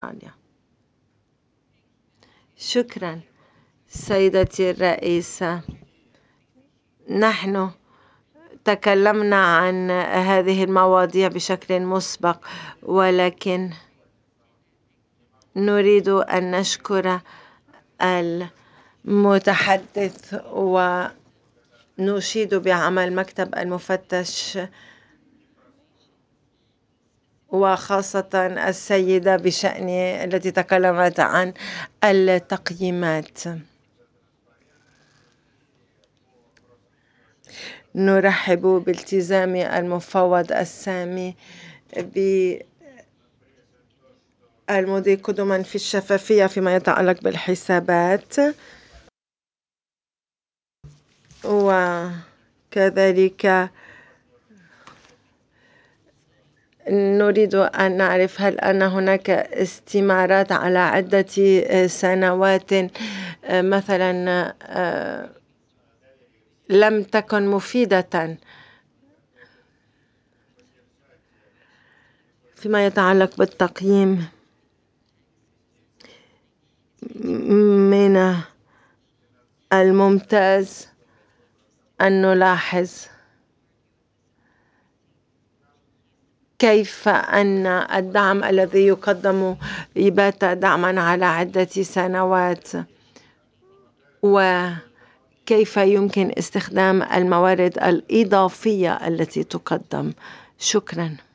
أستراليا. شكرا سيدتي الرئيسة. نحن تكلمنا عن هذه المواضيع بشكل مسبق، ولكن نريد أن نشكر المتحدث ونشيد بعمل مكتب المفتش، وخاصة السيدة بشأن التي تكلمت عن التقييمات. نرحب بالتزام المفوض السامي بالمضي قدما في الشفافية فيما يتعلق بالحسابات، وكذلك نريد أن نعرف هل أن هناك استمارات على عدة سنوات مثلا لم تكن مفيدة فيما يتعلق بالتقييم. من الممتاز أن نلاحظ كيف أن الدعم الذي يقدم يبات دعما على عدة سنوات، وكيف يمكن استخدام الموارد الإضافية التي تقدم. شكرا.